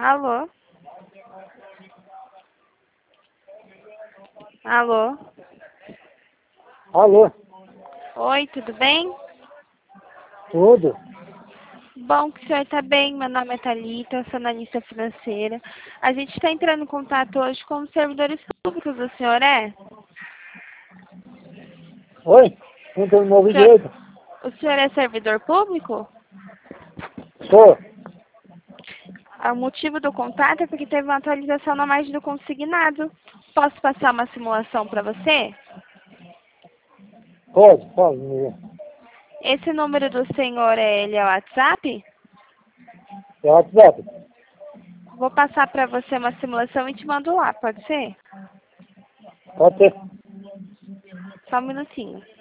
Alô? Alô? Alô? Oi, tudo bem? Tudo? Bom que o senhor está bem. Meu nome é Thalita, eu sou analista financeira. A gente está entrando em contato hoje com os servidores públicos. O senhor é? Oi? Não tem um novo O senhor, jeito? o senhor é servidor público? Sou. O motivo do contato é porque teve uma atualização na margem do consignado. Posso passar uma simulação para você? Pode me ver. Esse número do senhor ele é o WhatsApp? É WhatsApp? Vou passar para você uma simulação e te mando lá, pode ser? Pode ser. Só um minutinho.